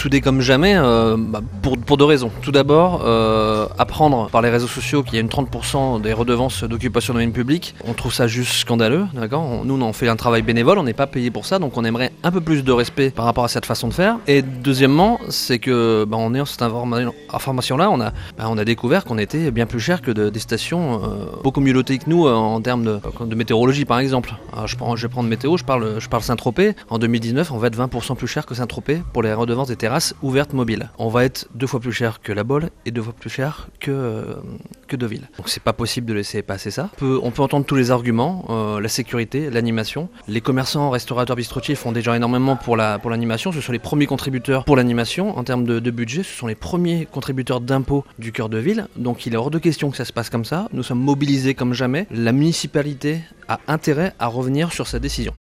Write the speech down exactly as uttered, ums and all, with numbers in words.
soudés comme jamais euh, bah, pour, pour deux raisons. Tout d'abord, euh, apprendre par les réseaux sociaux qu'il y a une trente pour cent des redevances d'occupation de domaine public, on trouve ça juste scandaleux, d'accord. On, Nous, on fait un travail bénévole, on n'est pas payé pour ça, donc on aimerait un peu plus de respect par rapport à cette façon de faire. Et deuxièmement, c'est que bah, en ayant cette informa- information-là, on a, bah, on a découvert qu'on était bien plus cher que de, des stations euh, beaucoup mieux lotées que nous euh, en termes de, de météorologie, par exemple. Alors, je, prends, je vais prendre météo, je parle, je parle Saint-Tropez. En deux mille dix-neuf, on va être vingt pour cent plus cher que Saint-Tropez pour les redevances des terrasses ouvertes mobiles. On va être deux fois plus cher que La Baule et deux fois plus cher que, euh, que Deauville. Donc c'est pas possible de laisser passer ça. On peut, on peut entendre tous les arguments, euh, la sécurité, l'animation. Les commerçants, restaurateurs, bistrotiers font déjà énormément pour, la, pour l'animation. Ce sont les premiers contributeurs pour l'animation en termes de, de budget. Ce sont les premiers contributeurs d'impôts du cœur de ville. Donc il est hors de question que ça se passe comme ça. Nous sommes mobilisés comme jamais. La municipalité a intérêt à revenir sur sa décision.